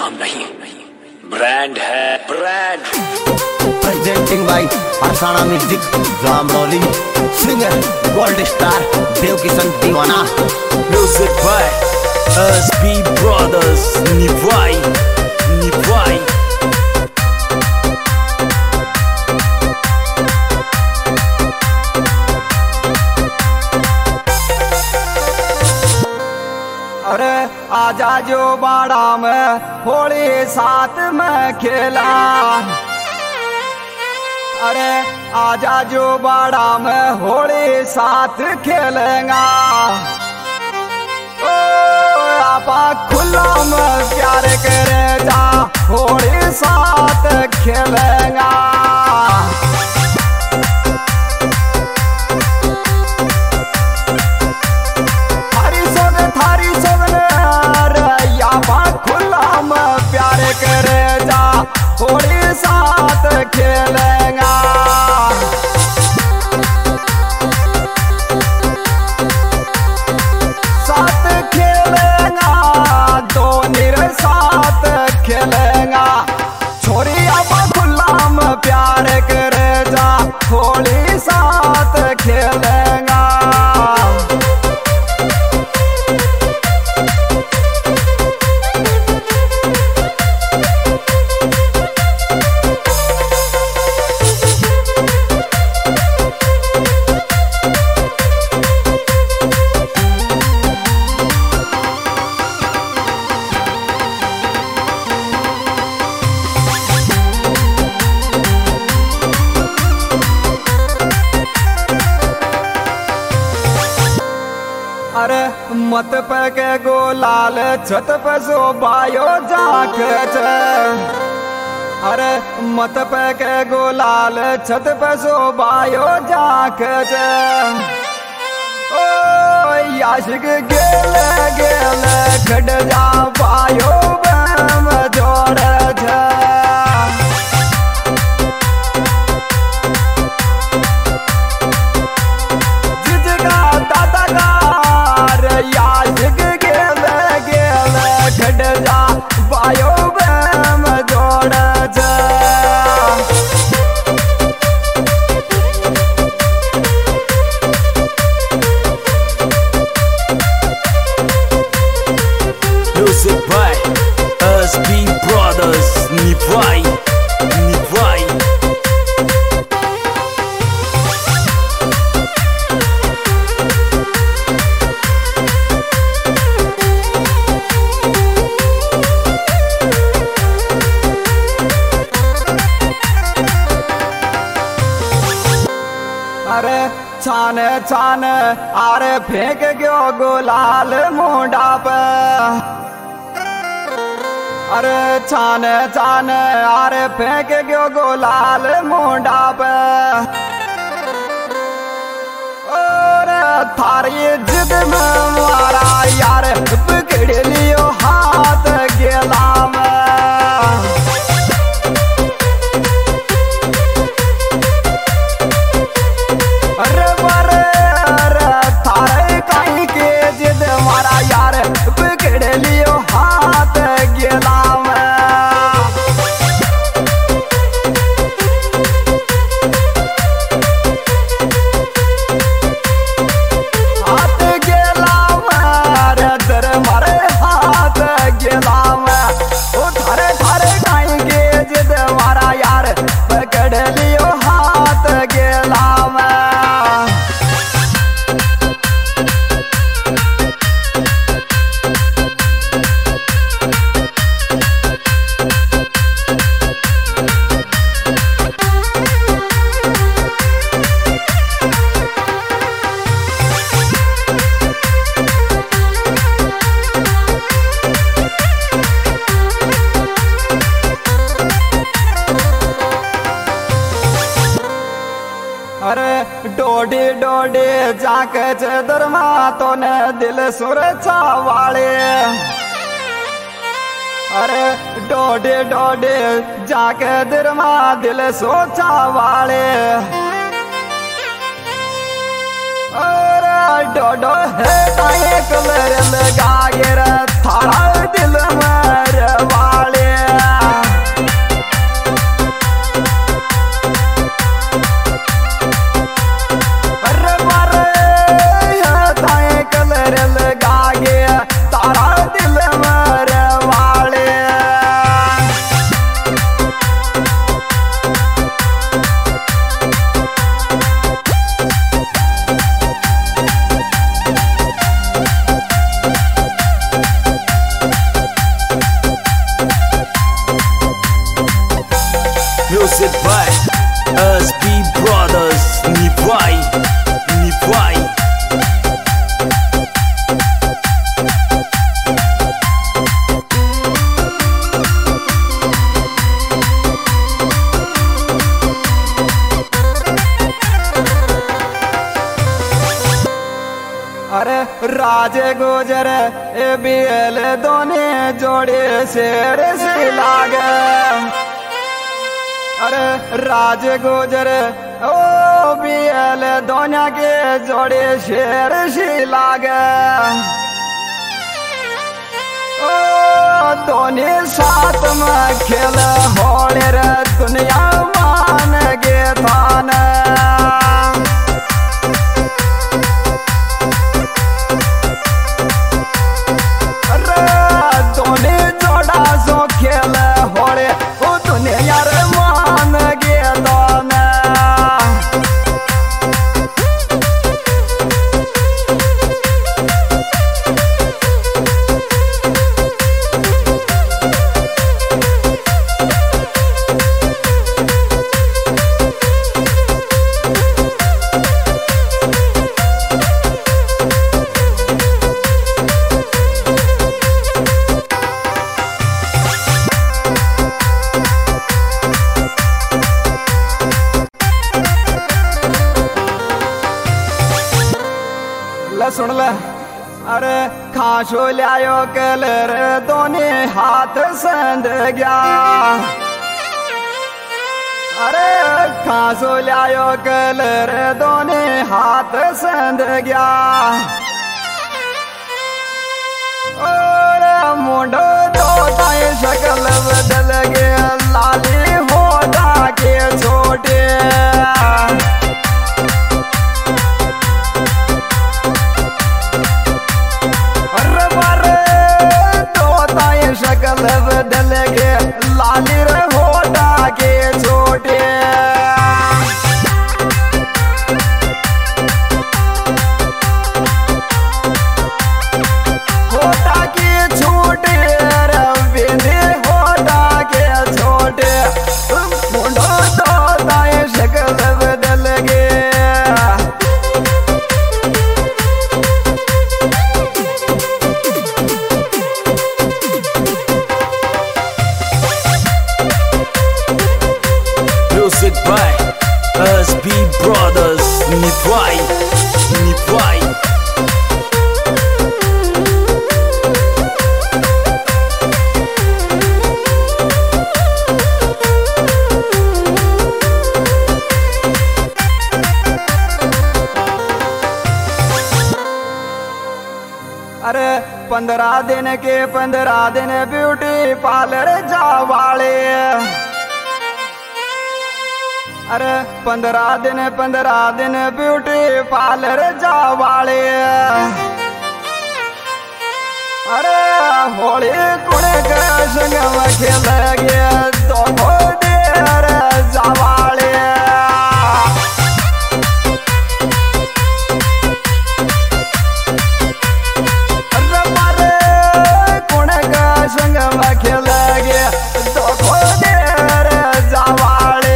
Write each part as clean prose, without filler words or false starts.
नाम नहीं, ब्रांड है brand. Presenting by Farsana music, Jamroli singer gold star Dev Kishan Deewana. Music bye SP brothers निभाई निभाई। अरे आजा जो बाड़ा में होली साथ में खेला। अरे आजा जो बाड़ा में होली साथ खेलेंगा। ओ आपा खुला में प्यार करे जा, होली साथ खेलेंगा। करे जा होली साथ खेलेंगा। साथ खेलेंगा दोनों साथ खेलेंगा। छोरी अब खुला में प्यार करे जा, होली साथ खेलेंगा। अरे मत पे के गोलाल छत पे सो बायो जाख छे। अरे मत पे के गोलाल छत पे सो बायो जाख छे। ओ याशिक गेले गेले खड जा बायो बम जोड़ छे। याशिक गेले गेले खड जा बायो बम जोड़ छे। म्यूजिक बाय एसपी ब्रदर्स निभाई निभाई। अरे छाने छाने आरे फेंक गयो गुलाल मुंडा पे। अरे छाने छाने आरे फेंक गयो गुलाल मुंडा पे। और थारी जिद में मारा यार पकड़ लियो हाथ गेला में। पकड़ लियो हाथ गेला में। हाथ गेला में दर मारे हाथ गेला में। ओ थारे थारे काई के जिद मारा यार पकड़ लियो हाथ गेला में। अरे डोडी डोडी जाके दरमा तो ने दिल सुरक्षा वाले। अरे डोडी डोडी जाके दरमा दिल सोचा वाले। अरे डोडो है कलर लगा गिर थारा दिल में वाले। गुजर ए बियल दोने जोड़े शेर से लागे। अरे राज गुजर ओ बियल दोनिया के जोड़े शेर से लागे। ओ दोने साथ में खेल होले रे दुनिया मान गे थाने। खेल होले ओ दुनिया रे मान गे दाने। सुन ले अरे खासो लायो कलर दोने हाथ संद गया। अरे खासो लायो कलर दोने हाथ संद गया। और मुंडो दो ताए शकल बदल गए लाली होदा के छोटे। शकल बदल के लाली रे होटा के छोटे। होटा के छोटे रे बिंदे होटा के छोटे। मुंडो तो दाए शकल बदल के। Music by SB Brothers Nipwai Nipwai। अरे 15 दिन के 15 दिन ब्यूटी पार्लर जावाले। अरे 15 दिन ब्यूटी पार्लर जावाले। अरे होली कुड़े के संग में खेल गए दो देर जावाले। अरे मारे कुड़े के संग में खेल गए दो देर जावाले।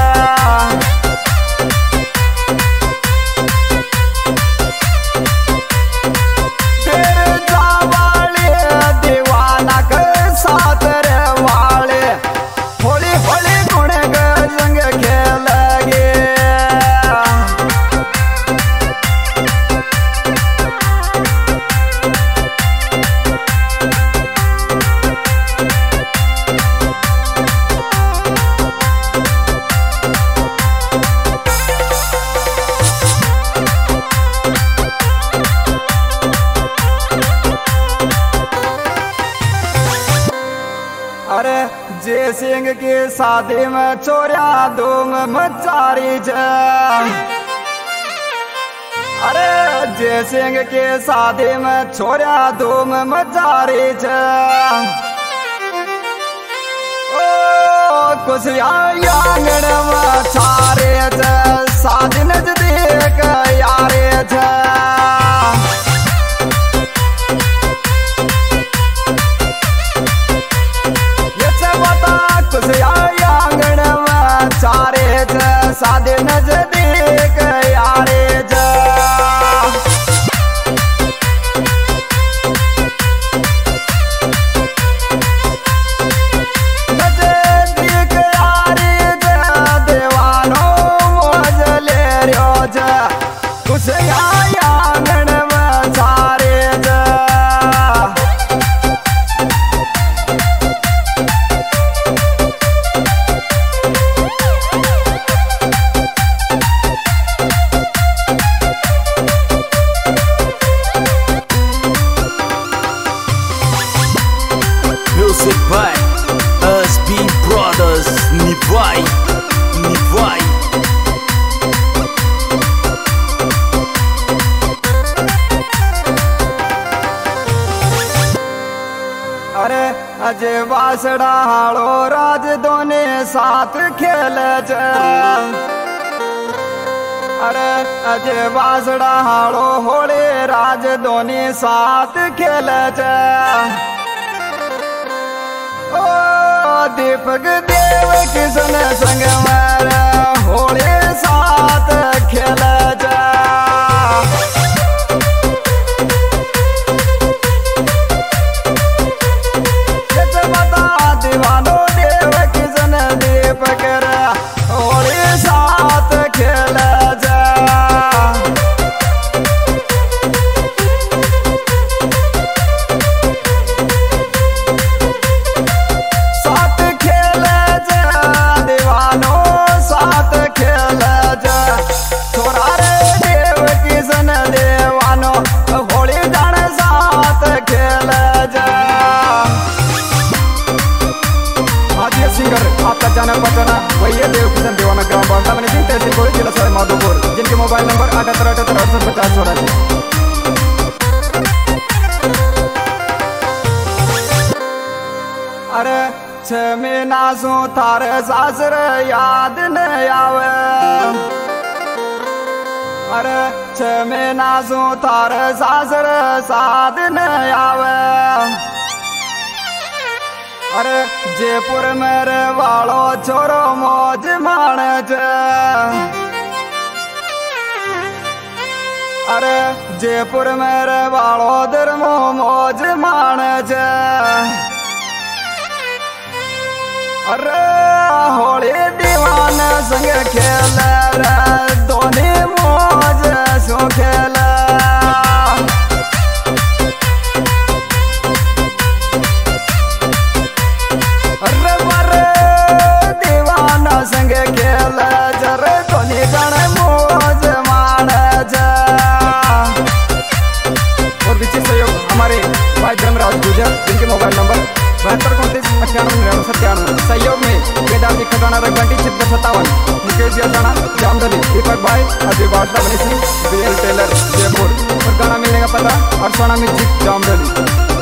अरे जय सिंह की शादी में चोरिया धूम मचारी जा। अरे जय सिंह की शादी में चोरिया धूम मचारी जा। ओ कुछ आंगन में छारे जा शादी नजदीक यारे जा। आंगन में चारे सादे नजदीक यारे जा। नजदीक यारे जा देवानो मौज ले रहो जा। कुछ आंगन में चारे जा। Music by SB Brothers. Nipwai, Nipwai. अरे अजय बासड़ा हाड़ो राज दोने साथ खेले छे। अरे अजय बासड़ा हाड़ो होले राज दोने साथ खेले छे। ओ दीपक देव किसन संग मेरे होले साथ खेले छे। चैनल पर जाना वही है देव किशन दीवाना ग्राम बांटा मैंने सिंह तहसील कोई जिला सराय माधोपुर, जिनके मोबाइल नंबर 7878 अरे 6 महीना सो थारे सासर याद न आवे। अरे 6 महीना सो थारे सासर साथ न आवे। अरे जयपुर मेरे वालो छोरो मौज माने छे। अरे जयपुर मेरे वालो धर्मो मौज माने छे। अरे होली दीवान संग खेले रे दोनी मौज सो खेले। संग खेल जरे कोनी गण मौज माने जा। और विशेष सहयोग हमारे भाई धर्मराज गुजर, जिनके मोबाइल नंबर 7229 सहयोग में केदार जी खटाना रघुवंटी चित्र 57, मुकेश यादाना जामदली, दीपक भाई अजय बादशाह बनी सिंह BL टेलर जयपुर। और गाना मिलने का पता अरसाना म्यूजिक जामदली।